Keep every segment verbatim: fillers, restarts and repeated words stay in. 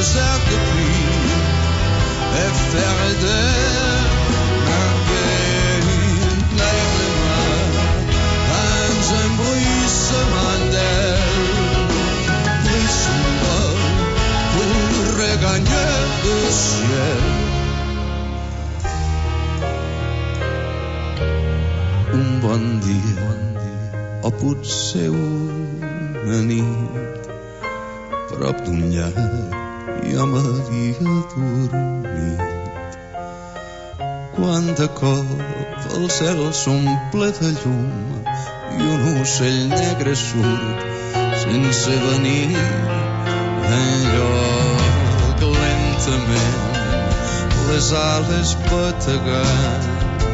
deserto qui e ferder un pays neglement dans un bruissement d'aile bruissement pour regagner le ciel. Un bon dia o potser una nit prop d'un llac jo m'havia dormit quan de cop el cel s'omple de llum i un ocell negre surt sense venir enlloc lentament les ales bategant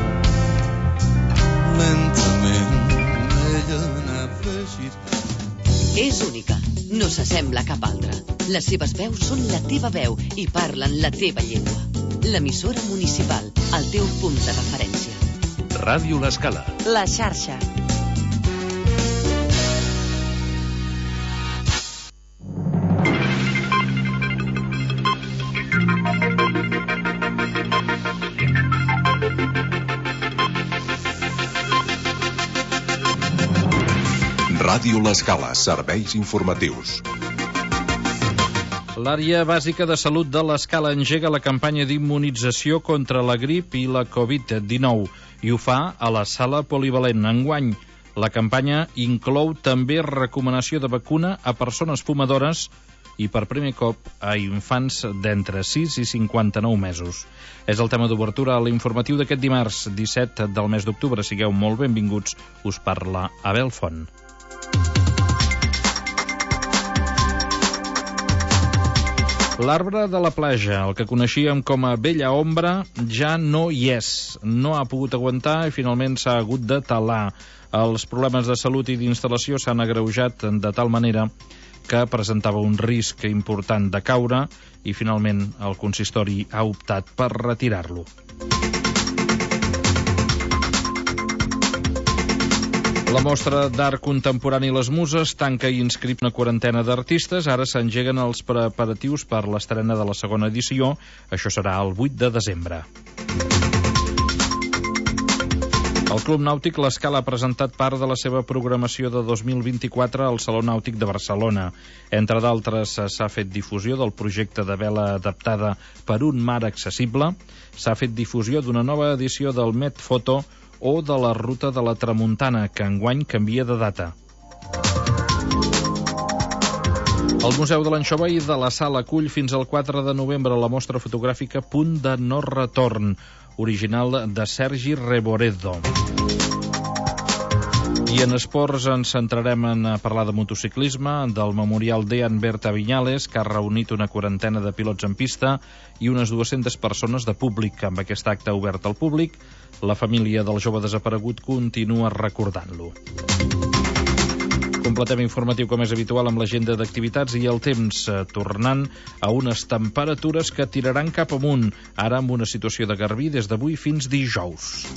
lentament ella anava girant. És única, no s'assembla a cap altra. Les seves veus són la teva veu i parlen la teva llengua. L'emissora municipal, el teu punt de referència. Ràdio L'Escala. La xarxa. Ràdio L'Escala, serveis informatius. L'àrea bàsica de salut de l'Escala engega la campanya d'immunització contra la grip i la covid dinou i ho fa a la sala polivalent. Enguany, la campanya inclou també recomanació de vacuna a persones fumadores i per primer cop a infants d'entre sis i cinquanta-nou mesos. És el tema d'obertura a l'informatiu d'aquest dimarts, disset del mes d'octubre. Sigueu molt benvinguts. Us parla Abel Font. L'arbre de la platja, el que coneixíem com a vella ombra, ja no hi és. No ha pogut aguantar i finalment s'ha hagut de talar. Els problemes de salut i d'instal·lació s'han agreujat de tal manera que presentava un risc important de caure i finalment el consistori ha optat per retirar-lo. La mostra d'art contemporani Les Muses tanca i inscrip una quarantena d'artistes. Ara s'engeguen els preparatius per l'estrena de la segona edició. Això serà el vuit de desembre. El Club Nàutic L'Escala ha presentat part de la seva programació de dos mil vint-i-quatre al Saló Nàutic de Barcelona. Entre d'altres, s'ha fet difusió del projecte de vela adaptada per un mar accessible, s'ha fet difusió d'una nova edició del Met Foto o de la Ruta de la Tramuntana, que enguany canvia de data. El Museu de l'Anxova i de la Sal acull fins al quatre de novembre la mostra fotogràfica Punt de no retorn, original de Sergi Reboredo. I en esports ens centrarem en parlar de motociclisme, del Memorial Dean Berta Viñales, que ha reunit una quarantena de pilots en pista i unes dues-centes persones de públic. Amb aquest acte obert al públic, la família del jove desaparegut continua recordant-lo. Completem informatiu com és habitual amb l'agenda d'activitats i el temps, tornant a unes temperatures que tiraran cap amunt, ara amb una situació de garbí des d'avui fins dijous.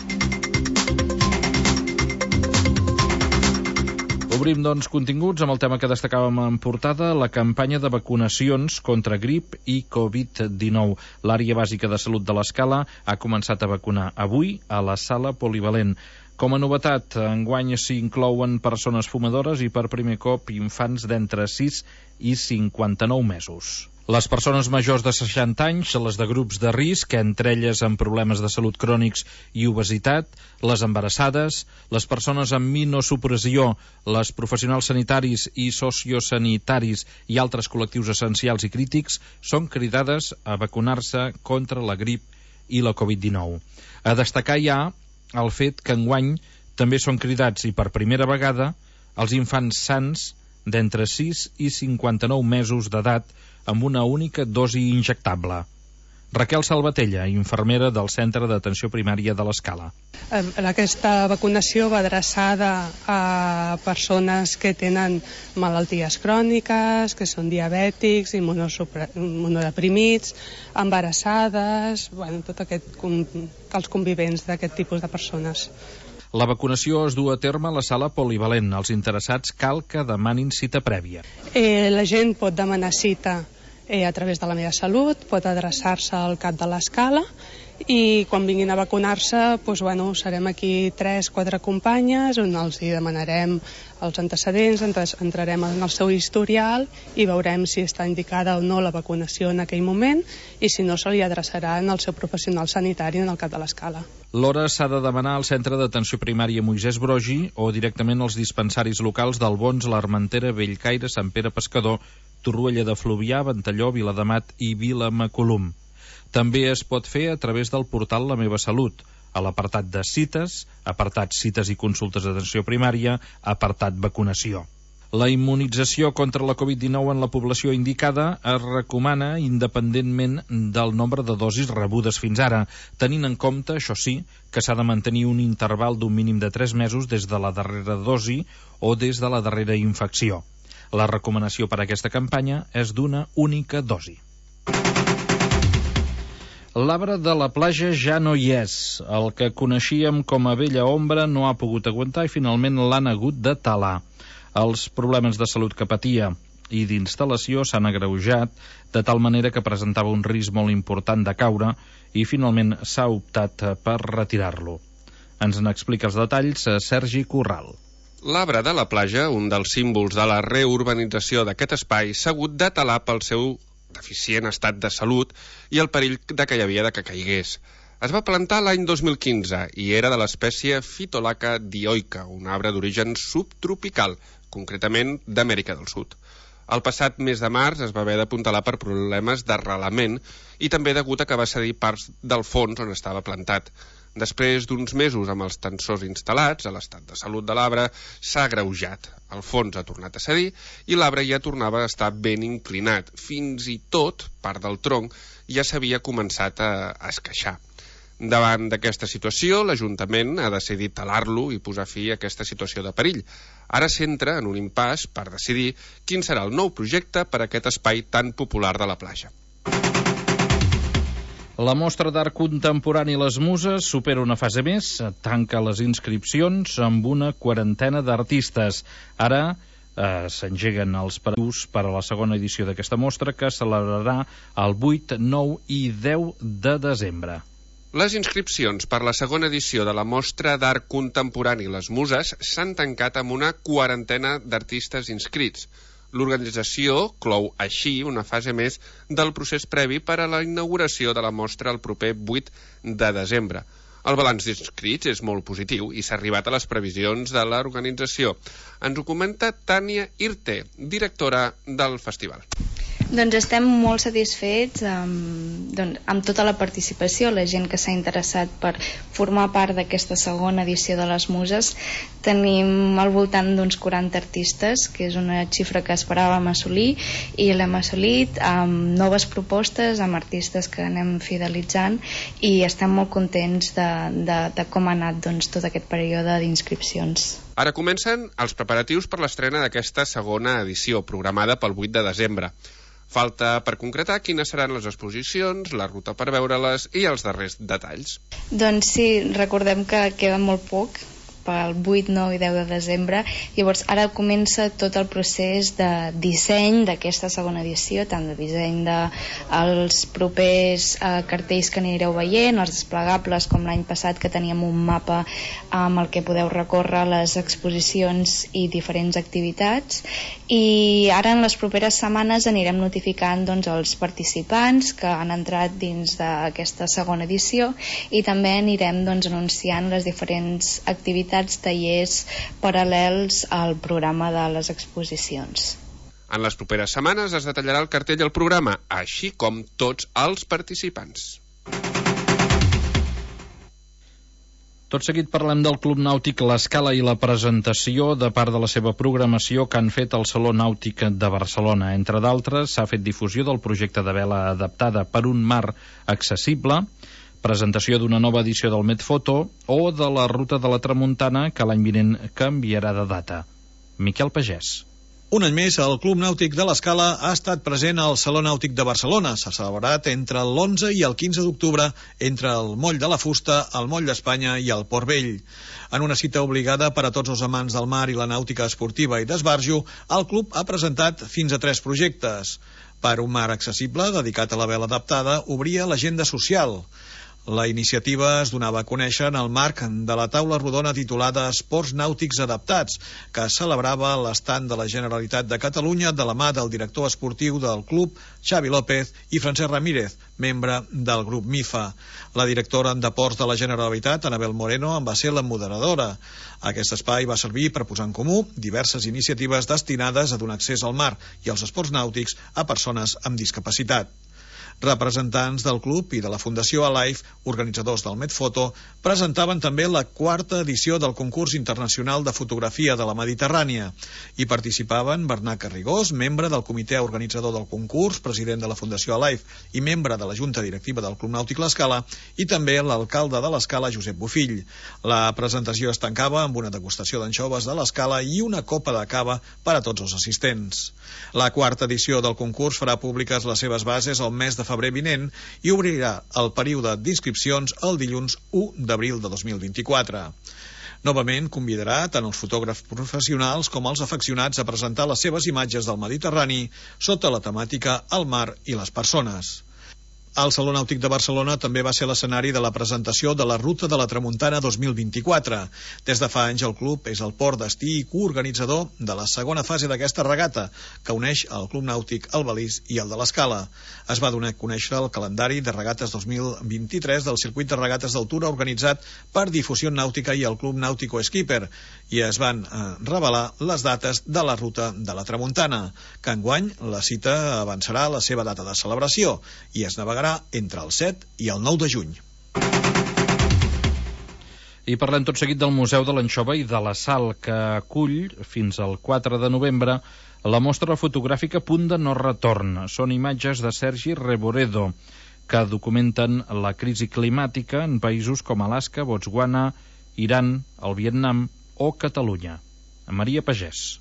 Obrim, doncs, continguts amb el tema que destacàvem en portada, la campanya de vacunacions contra grip i covid dinou. L'àrea bàsica de salut de l'Escala ha començat a vacunar avui a la sala polivalent. Com a novetat, enguany s'hi inclouen persones fumadores i per primer cop infants d'entre sis i cinquanta-nou mesos. Les persones majors de seixanta anys, les de grups de risc, entre elles amb problemes de salut crònics i obesitat, les embarassades, les persones amb immunosupressió, les professionals sanitaris i sociosanitaris i altres col·lectius essencials i crítics són cridades a vacunar-se contra la grip i la covid dinou. A destacar ja el fet que enguany també són cridats, i per primera vegada, els infants sants d'entre sis i cinquanta-nou mesos d'edat amb una única dosi injectable. Raquel Salvatella, infermera del Centre d'Atenció Primària de l'Escala. Aquesta vacunació va adreçada a persones que tenen malalties cròniques, que són diabètics, immunodeprimits, embarassades, bueno, tot aquest, els convivents d'aquest tipus de persones. La vacunació es du a terme a la sala polivalent. Els interessats cal que demanin cita prèvia. Eh, la gent pot demanar cita eh, a través de la meva salut, pot adreçar-se al cap de l'escala i quan vinguin a vacunar-se, doncs, bueno, serem aquí tres, quatre companyes on els hi demanarem els antecedents, entrarem en el seu historial i veurem si està indicada o no la vacunació en aquell moment i si no se li adreçarà al seu professional sanitari en el cap de l'escala. L'hora s'ha de demanar al Centre d'Atenció Primària Moisès Broggi o directament als dispensaris locals d'Albons, l'Armentera, Bellcaire, Sant Pere Pescador, Torroella de Fluvià, Ventalló, Viladamat i Vilamacolum. També es pot fer a través del portal La Meva Salut, a l'apartat de cites, apartat cites i consultes d'atenció primària, apartat vacunació. La immunització contra la covid dinou en la població indicada es recomana independentment del nombre de dosis rebudes fins ara, tenint en compte, això sí, que s'ha de mantenir un interval d'un mínim de tres mesos des de la darrera dosi o des de la darrera infecció. La recomanació per a aquesta campanya és d'una única dosi. L'arbre de la platja ja no hi és. El que coneixíem com a vella ombra no ha pogut aguantar i finalment l'han hagut de talar. Els problemes de salut que patia i d'instal·lació s'han agreujat de tal manera que presentava un risc molt important de caure i finalment s'ha optat per retirar-lo. Ens n'explica els detalls Sergi Corral. L'arbre de la platja, un dels símbols de la reurbanització d'aquest espai, s'ha hagut de talar pel seu deficient estat de salut i el perill de que hi havia de que caigués. Es va plantar l'any dos mil quinze i era de l'espècie Phytolacca dioica, un arbre d'origen subtropical, concretament d'Amèrica del Sud. El passat mes de març es va haver d'apuntalar per problemes d'arrelament i també degut a que va cedir parts del fons on estava plantat. Després d'uns mesos amb els tensors instal·lats, l'estat de salut de l'arbre s'ha agreujat. El fons ha tornat a cedir i l'arbre ja tornava a estar ben inclinat. Fins i tot, part del tronc, ja s'havia començat a esqueixar. Davant d'aquesta situació, l'Ajuntament ha decidit talar-lo i posar fi a aquesta situació de perill. Ara s'entra en un impàs per decidir quin serà el nou projecte per a aquest espai tan popular de la platja. La mostra d'art contemporani Les Muses supera una fase més, tanca les inscripcions amb una quarantena d'artistes. Ara eh, s'engeguen els preparatius per a la segona edició d'aquesta mostra que es celebrarà el vuit, nou i deu de desembre. Les inscripcions per la segona edició de la mostra d'art contemporani Les Muses s'han tancat amb una quarantena d'artistes inscrits. L'organització clou així una fase més del procés previ per a la inauguració de la mostra el proper vuit de desembre. El balanç d'inscrits és molt positiu i s'ha arribat a les previsions de l'organització. Ens ho comenta Tània Irte, directora del festival. Doncs estem molt satisfets amb, doncs, amb tota la participació, la gent que s'ha interessat per formar part d'aquesta segona edició de Les Muses. Tenim al voltant d'uns quaranta artistes, que és una xifra que esperàvem assolir, i l'hem assolit amb noves propostes, amb artistes que anem fidelitzant, i estem molt contents de, de, de com ha anat doncs, tot aquest període d'inscripcions. Ara comencen els preparatius per l'estrena d'aquesta segona edició, programada pel vuit de desembre. Falta per concretar quines seran les exposicions, la ruta per veure-les i els darrers detalls. Doncs sí, recordem que queda molt poc pel vuit, nou i deu de desembre. Llavors ara comença tot el procés de disseny d'aquesta segona edició, tant de disseny dels propers eh, cartells que anireu veient, els desplegables com l'any passat que teníem un mapa amb el que podeu recórrer les exposicions i diferents activitats, i ara en les properes setmanes anirem notificant doncs, els participants que han entrat dins d'aquesta segona edició, i també anirem doncs, anunciant les diferents activitats, tallers paral·lels al programa de les exposicions. En les properes setmanes es detallarà el cartell i el programa, així com tots els participants. Tot seguit parlem del Club Nàutic L'Escala i la presentació de part de la seva programació que han fet al Saló Nàutic de Barcelona. Entre d'altres, s'ha fet difusió del projecte de vela adaptada per un mar accessible, presentació d'una nova edició del Medfoto o de la Ruta de la Tramuntana, que l'any vinent canviarà de data. Miquel Pagès. Un any més, el Club Nàutic de l'Escala ha estat present al Saló Nàutic de Barcelona. S'ha celebrat entre l'onze i el quinze d'octubre entre el Moll de la Fusta, el Moll d'Espanya i el Port Vell. En una cita obligada per a tots els amants del mar i la nàutica esportiva i d'esbarjo, el club ha presentat fins a tres projectes. Per un mar accessible, dedicat a la vela adaptada, obria l'agenda social. La iniciativa es donava a conèixer en el marc de la taula rodona titulada Esports Nàutics Adaptats, que celebrava l'estand de la Generalitat de Catalunya de la mà del director esportiu del club, Xavi López, i Francesc Ramírez, membre del grup MIFA. La directora de Ports de la Generalitat, Anabel Moreno, en va ser la moderadora. Aquest espai va servir per posar en comú diverses iniciatives destinades a donar accés al mar i als esports nàutics a persones amb discapacitat. Representants del club i de la Fundació Alive, organitzadors del Medfoto, presentaven també la quarta edició del concurs internacional de fotografia de la Mediterrània. Hi participaven Bernat Carrigós, membre del comitè organitzador del concurs, president de la Fundació Alive i membre de la Junta Directiva del Club Nàutic L'Escala, i també l'alcalde de l'Escala, Josep Bofill. La presentació es tancava amb una degustació d'anxoves de l'Escala i una copa de cava per a tots els assistents. La quarta edició del concurs farà públiques les seves bases el mes de febrer vinent i obrirà el període d'inscripcions el dilluns u d'abril de dos mil vint-i-quatre. Novament convidarà tant els fotògrafs professionals com els afeccionats a presentar les seves imatges del Mediterrani sota la temàtica El mar i les persones. El Saló Nàutic de Barcelona també va ser l'escenari de la presentació de la Ruta de la Tramuntana dos mil vint-i-quatre. Des de fa anys el club és el port destí i coorganitzador de la segona fase d'aquesta regata, que uneix el Club Nàutic, el Balís i el de l'Escala. Es va donar a conèixer el calendari de regates dos mil vint-i-tres del circuit de regates d'altura organitzat per Difusió Nàutica i el Club Nàutico Skipper, i es van eh, revelar les dates de la Ruta de la Tramuntana, que enguany la cita avançarà la seva data de celebració i es navegarà entre el set i el nou de juny. I parlem tot seguit del Museu de l'Anxova i de la Sal, que acull fins al quatre de novembre la mostra fotogràfica Punt de no retorn. Són imatges de Sergi Reboredo que documenten la crisi climàtica en països com Alaska, Botswana, Iran, el Vietnam o Catalunya. Maria Pagès.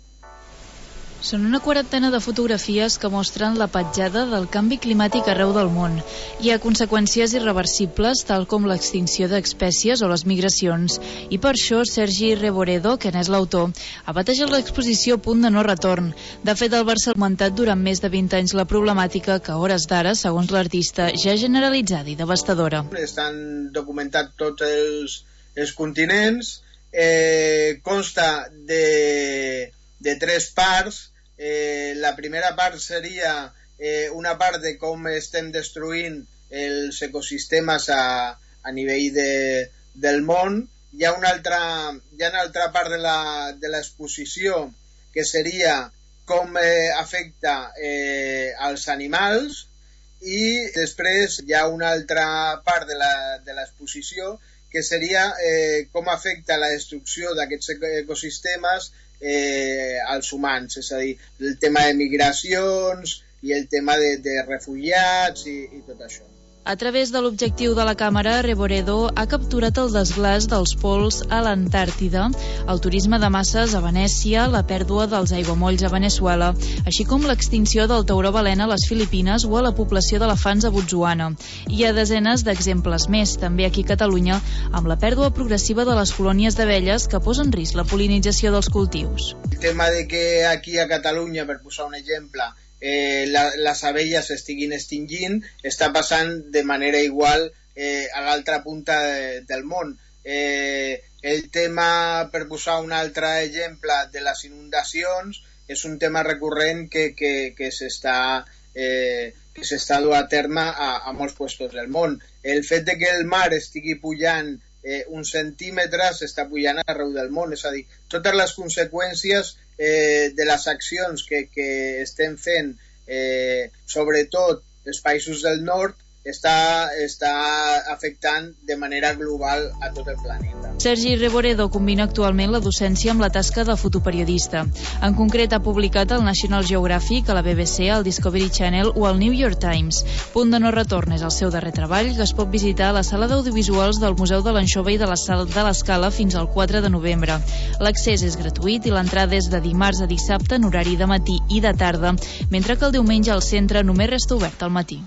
Són una quarantena de fotografies que mostren la petjada del canvi climàtic arreu del món. Hi ha conseqüències irreversibles, tal com l'extinció d'espècies o les migracions. I per això Sergi Reboredo, que n'és l'autor, ha batejat l'exposició Punt de no retorn. De fet, el Barça ha augmentat durant més de vint anys la problemàtica que, a hores d'ara, segons l'artista, ja és generalitzada i devastadora. Estan documentats tots els, els continents, eh, consta de... de tres parts. Eh, la primera part seria eh, una part de com estem destruint els ecosistemes a, a nivell de, del món. Hi ha una altra, hi ha una altra part de l'exposició que seria com eh, afecta eh, als animals, i després hi ha una altra part de l'exposició que seria eh, com afecta la destrucció d'aquests ecosistemes Eh, als humans, és a dir, el tema de migracions i el tema de, de refugiats i, i tot això. A través de l'objectiu de la càmera, Reboredo ha capturat el desglàs dels pols a l'Antàrtida, el turisme de masses a Venècia, la pèrdua dels aiguamolls a Veneçuela, així com l'extinció del tauró balena a les Filipines o a la població d'elefants a Botswana. Hi ha desenes d'exemples més, també aquí a Catalunya, amb la pèrdua progressiva de les colònies d'abelles que posa en risc la pol·linització dels cultius. El tema de que aquí a Catalunya, per posar un exemple, Eh, la, les abelles estiguin extingint, està passant de manera igual eh, a l'altra punta de, del món. Eh, el tema, per posar un altre exemple, de les inundacions, és un tema recurrent que, que, que s'està eh, que s'està duent a terme a, a molts llocs del món. El fet de que el mar estigui pujant eh, uns centímetres està pujant arreu del món, és a dir, totes les conseqüències eh, de les accions que, que estem fent, eh, sobretot els països del nord, està, està afectant de manera global a tot el planeta. Sergi Reboredo combina actualment la docència amb la tasca de fotoperiodista. En concret, ha publicat el National Geographic, a la B B C, el Discovery Channel o el New York Times. Punt de no retorn és el seu darrer treball, que es pot visitar a la sala d'audiovisuals del Museu de l'Anxova i de la Sal de l'Escala fins al quatre de novembre. L'accés és gratuït i l'entrada és de dimarts a dissabte en horari de matí i de tarda, mentre que el diumenge al centre només resta obert al matí.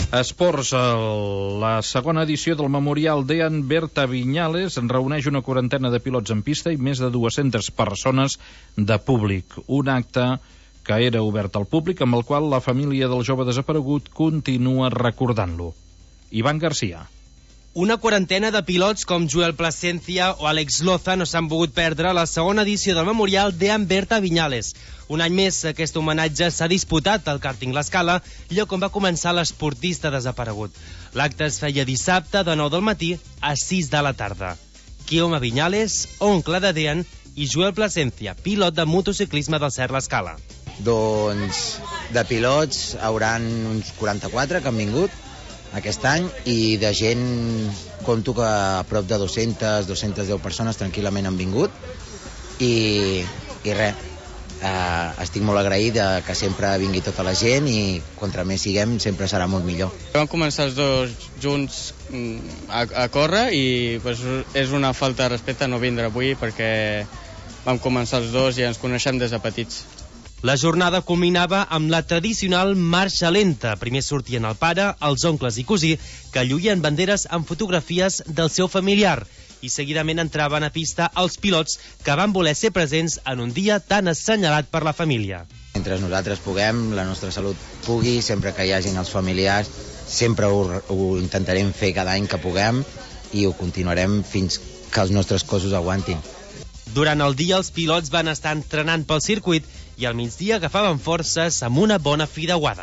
Esports, la segona edició del Memorial Dean Berta Viñales reuneix una quarantena de pilots en pista i més de dues-centes persones de públic. Un acte que era obert al públic amb el qual la família del jove desaparegut continua recordant-lo. Ivan Garcia. Una quarantena de pilots com Joel Plasencia o Àlex Loza no s'han pogut perdre la segona edició del Memorial Dean Berta Viñales. Un any més, aquest homenatge s'ha disputat al càrting L'Escala, lloc on va començar l'esportista desaparegut. L'acte es feia dissabte de nou del matí a sis de la tarda. Guillaume Viñales, oncle de Dean, i Joel Plasencia, pilot de motociclisme del Cert L'Escala. Doncs de pilots hauran uns quaranta-quatre que han vingut aquest any, i de gent conto que a prop de dues-centes, dues-centes deu persones tranquil·lament han vingut, i, i res, eh, estic molt agraït de que sempre vingui tota la gent, i contra més siguem sempre serà molt millor. Vam començar els dos junts a, a córrer i pues, és una falta de respecte no vindre avui perquè vam començar els dos i ens coneixem des de petits. La jornada culminava amb la tradicional marxa lenta. Primer sortien el pare, els oncles i cosí, que lluïen banderes amb fotografies del seu familiar, i seguidament entraven a pista els pilots que van voler ser presents en un dia tan assenyalat per la família. Mentre nosaltres puguem, la nostra salut pugui, sempre que hi hagin els familiars, sempre ho, ho intentarem fer cada any que puguem, i ho continuarem fins que els nostres cossos aguantin. Durant el dia els pilots van estar entrenant pel circuit i al migdia agafaven forces amb una bona fideuada.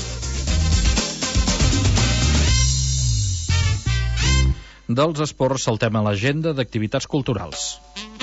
Dels esports saltem a l'agenda d'activitats culturals.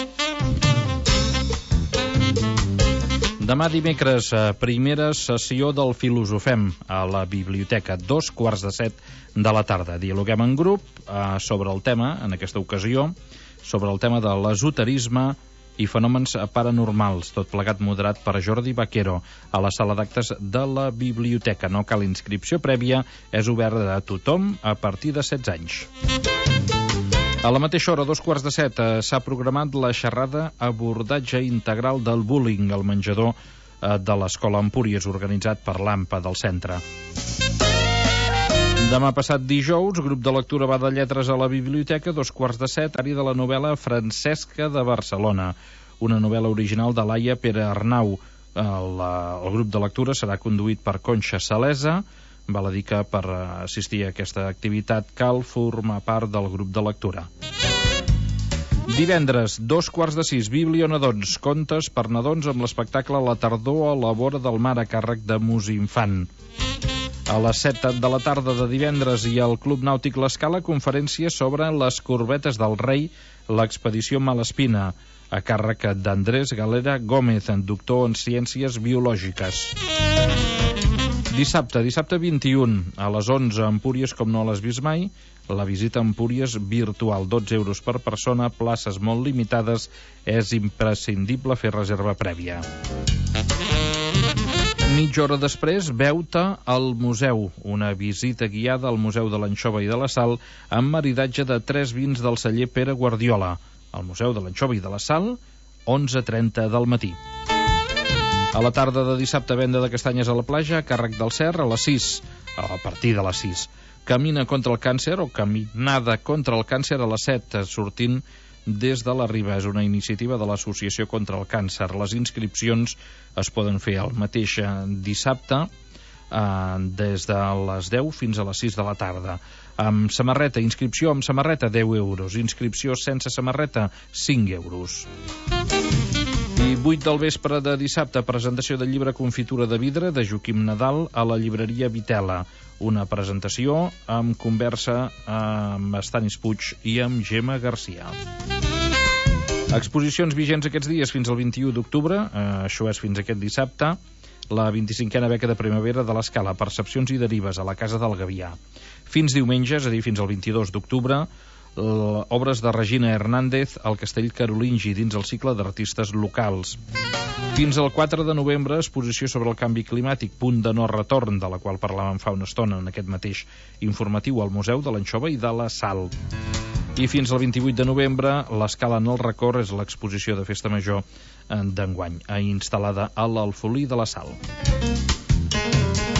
Demà dimecres, primera sessió del Filosofem a la biblioteca, dos quarts de set de la tarda. Dialoguem en grup eh, sobre el tema, en aquesta ocasió, sobre el tema de l'esoterisme i fenòmens paranormals, tot plegat moderat per Jordi Vaquero a la sala d'actes de la biblioteca. No cal inscripció prèvia, és obert a tothom a partir de setze anys. A la mateixa hora, dos quarts de set, eh, s'ha programat la xerrada Abordatge integral del bullying al menjador eh, de l'Escola Empúries, organitzat per l'A M P A del centre. Demà passat dijous, grup de lectura va de lletres a la biblioteca, dos quarts de set, àrea de la novel·la Francesca de Barcelona, una novel·la original de Laia Pere Arnau. El, el grup de lectura serà conduït per Conxa Salesa. Val a dir que per assistir a aquesta activitat cal formar part del grup de lectura. Divendres, dos quarts de sis, Biblionadons, contes per nadons amb l'espectacle La tardor a la vora del mar a càrrec de Musinfant. A les set de la tarda de divendres i al Club Nàutic L'Escala, conferència sobre les corbetes del rei, l'expedició Malespina, a càrrec d'Andrés Galera Gómez, doctor en Ciències Biològiques. Dissabte, dissabte vint-i-un, a les onze, Empúries com no l'has vist mai, la visita a Empúries virtual, dotze euros per persona, places molt limitades, és imprescindible fer reserva prèvia. Mitja hora després, veu-te al museu, una visita guiada al Museu de l'Anxova i de la Sal amb maridatge de tres vins del celler Pere Guardiola. Al Museu de l'Anxova i de la Sal, onze trenta del matí. A la tarda de dissabte, venda de castanyes a la platja, a càrrec del Cer, a les sis, a partir de les sis. Camina contra el càncer o caminada contra el càncer a les set, sortint des de la Riba. És una iniciativa de l'Associació contra el Càncer. Les inscripcions es poden fer el mateix dissabte eh, des de les deu fins a les sis de la tarda. Amb samarreta, inscripció amb samarreta, deu euros. Inscripció sense samarreta, cinc euros. I vuit del vespre de dissabte, presentació del llibre Confitura de vidre de Joaquim Nadal a la llibreria Vitela. Una presentació amb conversa amb Estanis Puig i amb Gemma Garcia. Exposicions vigents aquests dies fins al vint-i-u d'octubre, eh, això és fins aquest dissabte, la vint-i-cinquena beca de primavera de l'Escala, Percepcions i derives, a la Casa del Gavià. Fins diumenge, és a dir, fins al vint-i-dos d'octubre, obres de Regina Hernández al Castell Carolingi dins el cicle d'artistes locals. Fins al quatre de novembre, exposició sobre el canvi climàtic, punt de no retorn, de la qual parlàvem fa una estona en aquest mateix informatiu al Museu de l'Anxova i de la Sal. I fins al vint-i-vuit de novembre, l'Escala en el record és l'exposició de Festa Major d'enguany, instal·lada a l'Alfolí de la Sal.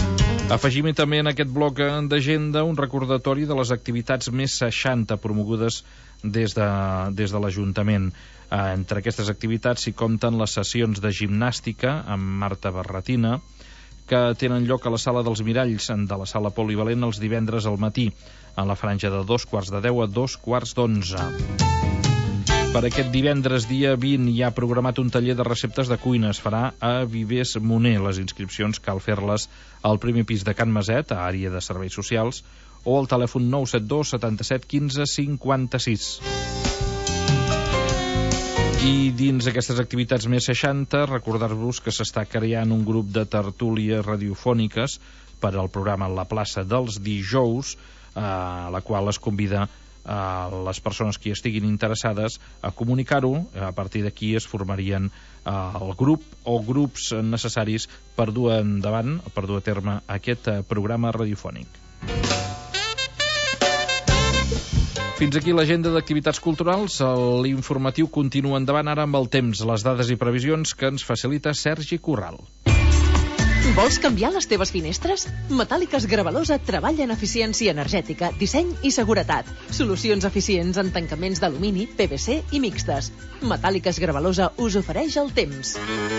Afegim també en aquest bloc d'agenda un recordatori de les activitats més seixanta promogudes des de, des de l'Ajuntament. Entre aquestes activitats s'hi compten les sessions de gimnàstica amb Marta Barretina, que tenen lloc a la Sala dels Miralls de la Sala Polivalent els divendres al matí, en la franja de dos quarts de deu a dos quarts d'onze. Per aquest divendres, dia vint, hi ha programat un taller de receptes de cuina. Es farà a Vivers Moner. Les inscripcions cal fer-les al primer pis de Can Maset, a àrea de serveis socials, o al telèfon nou set dos setanta-set quinze cinquanta-sis. I dins aquestes activitats més seixanta, recordar-vos que s'està creant un grup de tertúlies radiofòniques per al programa La Plaça dels Dijous, a la qual es convida a les persones que hi estiguin interessades a comunicar-ho. A partir d'aquí es formarien el grup o grups necessaris per dur endavant, per dur a terme aquest programa radiofònic. Fins aquí l'agenda d'activitats culturals. L'informatiu continua endavant ara amb el temps, les dades i previsions que ens facilita Sergi Corral. Vols canviar les teves finestres? Metàl·liques Gravalosa treballa en eficiència energètica, disseny i seguretat. Solucions eficients en tancaments d'alumini, P V C i mixtes. Metàl·liques Gravalosa us ofereix el temps.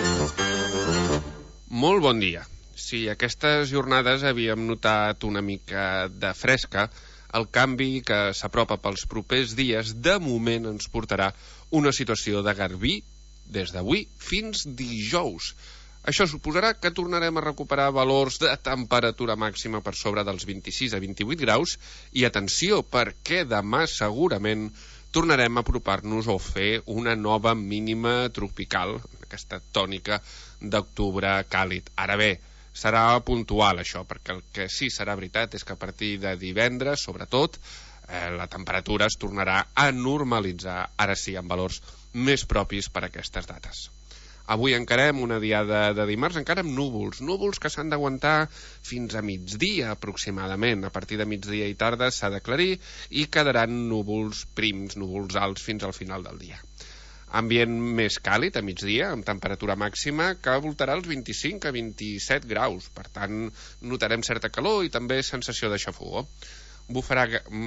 Molt bon dia. Si aquestes jornades havíem notat una mica de fresca, el canvi que s'apropa pels propers dies de moment ens portarà una situació de garbí des d'avui fins dijous. Això suposarà que tornarem a recuperar valors de temperatura màxima per sobre dels vint-i-sis a vint-i-vuit graus i atenció, perquè demà segurament tornarem a apropar-nos o fer una nova mínima tropical, aquesta tònica d'octubre càlid. Ara bé, serà puntual això, perquè el que sí serà veritat és que a partir de divendres, sobretot, eh, la temperatura es tornarà a normalitzar, ara sí, amb valors més propis per a aquestes dates. Avui encarem una diada de dimarts encara amb núvols, núvols que s'han d'aguantar fins a migdia aproximadament. A partir de migdia i tarda s'ha d'aclarir i quedaran núvols prims, núvols alts fins al final del dia. Ambient més càlid a migdia, amb temperatura màxima que voltarà els vint-i-cinc a vint-i-set graus. Per tant, notarem certa calor i també sensació de xafogor. Bufarà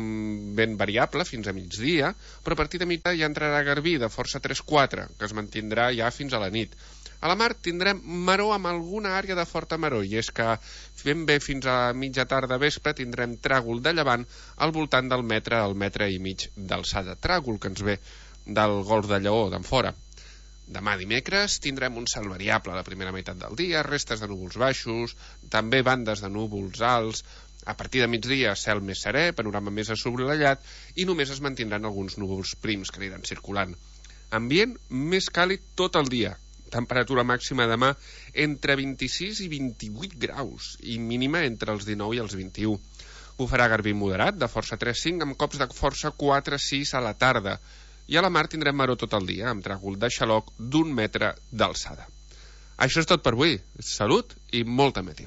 vent variable fins a migdia, però a partir de migdia ja entrarà garbí de força tres quatre, que es mantindrà ja fins a la nit. A la mar tindrem maror amb alguna àrea de forta maror, i és que ben bé fins a mitja tarda vespre tindrem tràgol de llevant al voltant del metre al metre i mig d'alçada. Tràgol que ens ve del golf de Lleó, d'en fora. Demà dimecres tindrem un cel variable a la primera meitat del dia, restes de núvols baixos, també bandes de núvols alts. A partir de migdia, cel més serè, panorama més assolellat i només es mantindran alguns núvols prims que aniran circulant. Ambient més càlid tot el dia. Temperatura màxima demà entre vint-i-sis i vint-i-vuit graus i mínima entre els dinou i els vint-i-u. Bufarà garbí moderat de força tres cinc amb cops de força quatre sis a la tarda. I a la mar tindrem maror tot el dia, amb tràgol de xaloc d'un metre d'alçada. Això és tot per avui. Salut i molta meteo.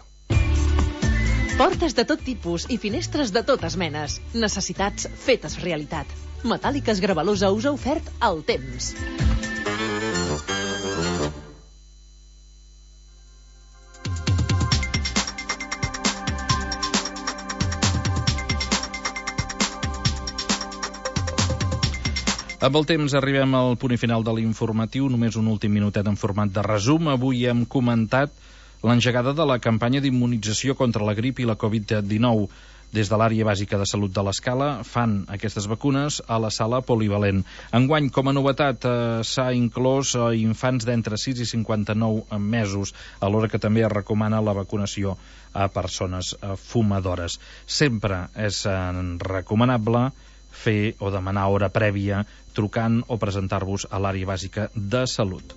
Portes de tot tipus i finestres de totes menes. Necessitats fetes realitat. Metàl·liques Gravalosa us ha ofert el temps. Amb el temps arribem al punt i final de l'informatiu, només un últim minutet en format de resum. Avui hem comentat l'engegada de la campanya d'immunització contra la grip i la covid dinou. Des de l'àrea bàsica de salut de l'Escala fan aquestes vacunes a la sala polivalent. Enguany, com a novetat, eh, s'ha inclòs eh, infants d'entre sis i cinquanta-nou mesos, alhora que també es recomana la vacunació a persones eh, fumadores. Sempre és eh, recomanable fer o demanar hora prèvia trucant o presentar-vos a l'àrea bàsica de salut.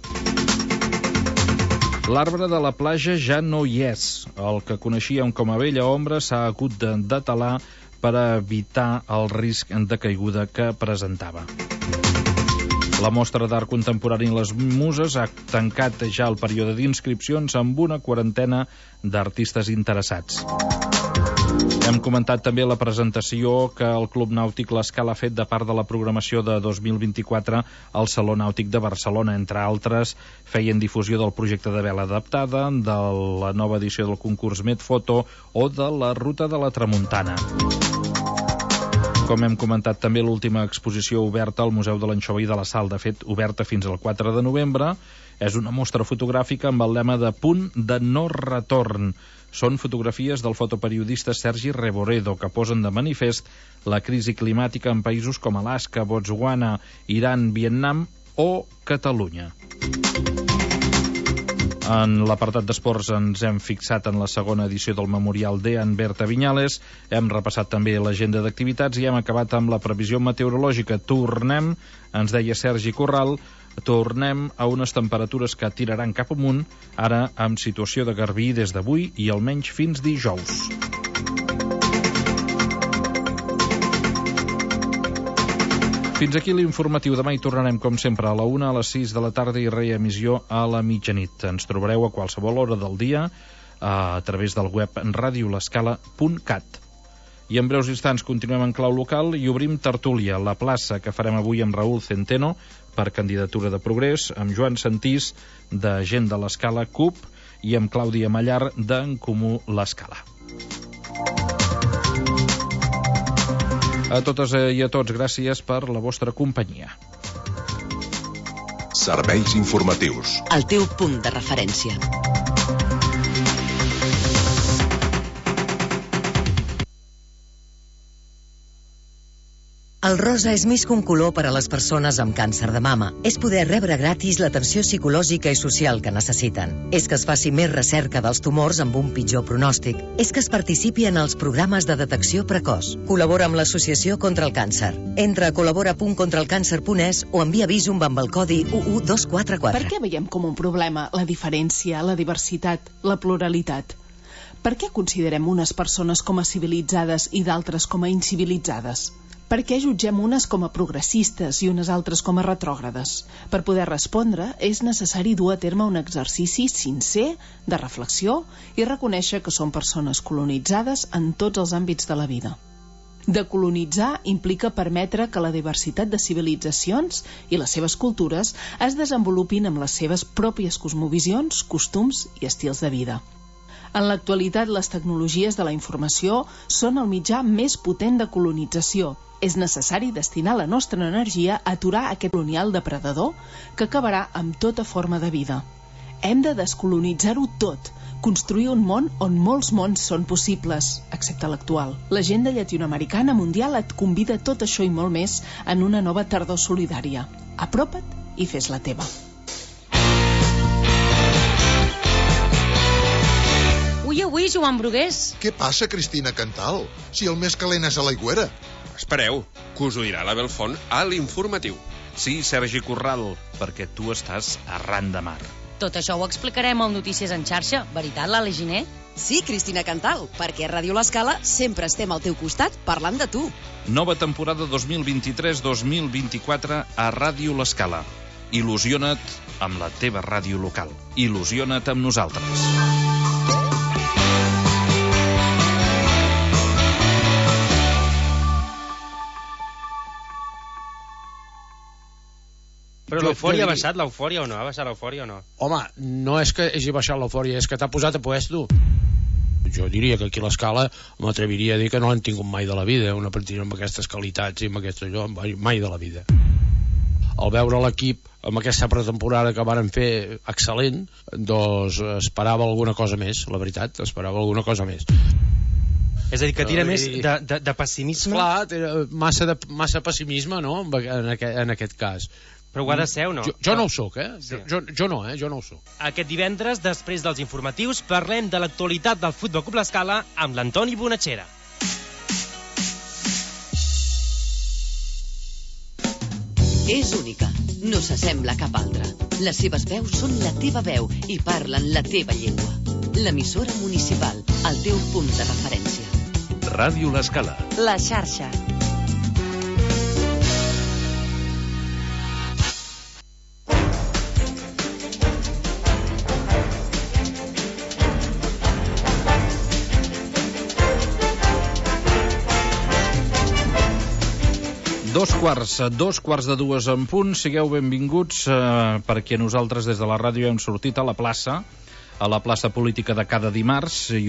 L'arbre de la platja ja no hi és. El que coneixíem com a vella ombra s'ha hagut de detalar per evitar el risc de caiguda que presentava. La mostra d'art contemporani Les Muses ha tancat ja el període d'inscripcions amb una quarantena d'artistes interessats. Hem comentat també la presentació que el Club Nàutic L'Escala ha fet de part de la programació de dos mil vint-i-quatre al Saló Nàutic de Barcelona. Entre altres, feien difusió del projecte de vela adaptada, de la nova edició del concurs Medfoto o de la Ruta de la Tramuntana. Com hem comentat també, l'última exposició oberta al Museu de l'Anxova i de la Sal, de fet, oberta fins al quatre de novembre, és una mostra fotogràfica amb el lema de Punt de no retorn. Són fotografies del fotoperiodista Sergi Reboredo que posen de manifest la crisi climàtica en països com Alaska, Botswana, Iran, Vietnam o Catalunya. En l'apartat d'esports ens hem fixat en la segona edició del Memorial Dean Berta Viñales, hem repassat també l'agenda d'activitats i hem acabat amb la previsió meteorològica. Tornem, ens deia Sergi Corral, tornem a unes temperatures que tiraran cap amunt, ara amb situació de garbí des d'avui i almenys fins dijous. Fins aquí l'informatiu. Demà hi tornarem, com sempre, a la una, a les sis de la tarda i reemissió a la mitjanit. Ens trobareu a qualsevol hora del dia a través del web radio l'escala punt cat. I en breus instants continuem en clau local i obrim tertúlia, la plaça que farem avui amb Raúl Centeno per candidatura de Progrés, amb Joan Santís de Gent de l'Escala C U P i amb Clàudia Mallar d'En Comú l'Escala. A totes i a tots, gràcies per la vostra companyia. Serveis informatius. El teu punt de referència. El rosa és més que un color per a les persones amb càncer de mama. És poder rebre gratis l'atenció psicològica i social que necessiten. És que es faci més recerca dels tumors amb un pitjor pronòstic. És que es participi en els programes de detecció precoç. Col·labora amb l'Associació contra el Càncer. Entra a col·labora punt contra el càncer punt es o envia Visum amb el codi u u dos quatre quatre. Per què veiem com un problema la diferència, la diversitat, la pluralitat? Per què considerem unes persones com a civilitzades i d'altres com a incivilitzades? Per què jutgem unes com a progressistes i unes altres com a retrògrades? Per poder respondre, és necessari dur a terme un exercici sincer de reflexió i reconèixer que som persones colonitzades en tots els àmbits de la vida. Decolonitzar implica permetre que la diversitat de civilitzacions i les seves cultures es desenvolupin amb les seves pròpies cosmovisions, costums i estils de vida. En l'actualitat, les tecnologies de la informació són el mitjà més potent de colonització. És necessari destinar la nostra energia a aturar aquest colonial depredador que acabarà amb tota forma de vida. Hem de descolonitzar-ho tot, construir un món on molts mons són possibles, excepte l'actual. L'agenda llatinoamericana mundial et convida a tot això i molt més en una nova tardor solidària. Apropa't i fes-la teva. Ui, avui, Joan Brugués. Què passa, Cristina Cantal? Si el més calent és a l'aigüera. Espereu, que us ho dirà la Belfont a l'informatiu. Sí, Sergi Corral, perquè tu estàs arran de mar. Tot això ho explicarem al Notícies en xarxa, veritat, l'Ale Giner? Sí, Cristina Cantal, perquè a Ràdio L'Escala sempre estem al teu costat parlant de tu. Nova temporada dos mil vint-i-tres dos mil vint-i-quatre a Ràdio L'Escala. Il·lusiona't amb la teva ràdio local. Il·lusiona't amb nosaltres. Però l'eufòria ha baixat, l'eufòria o no? Ha baixat l'eufòria o no? Home, no és que hagi baixat l'eufòria, és que t'ha posat a puesto. Jo diria que aquí a l'Escala m'atreviria a dir que no l'han tingut mai de la vida, una partida amb aquestes qualitats i amb aquest allò, mai de la vida. Al veure l'equip amb aquesta pretemporada que varen fer excel·lent, doncs esperava alguna cosa més, la veritat, esperava alguna cosa més. És a dir, que tira uh, més de, de, de pessimisme? Clar, massa, de, massa pessimisme, no?, en aquest, en aquest cas. Però ho ha de ser o no? Jo, jo no ho soc, eh? Sí. Jo, jo no, eh? Jo no ho soc. Aquest divendres, després dels informatius, parlem de l'actualitat del Futbol Club L'Escala amb l'Antoni Bonachera. És única, no s'assembla a cap altra. Les seves veus són la teva veu i parlen la teva llengua. L'emissora municipal, el teu punt de referència. Ràdio L'Escala. La xarxa. quarts, dos quarts de dues en punt, sigueu benvinguts eh, perquè nosaltres des de la ràdio hem sortit a la plaça, a la plaça política de cada dimarts, i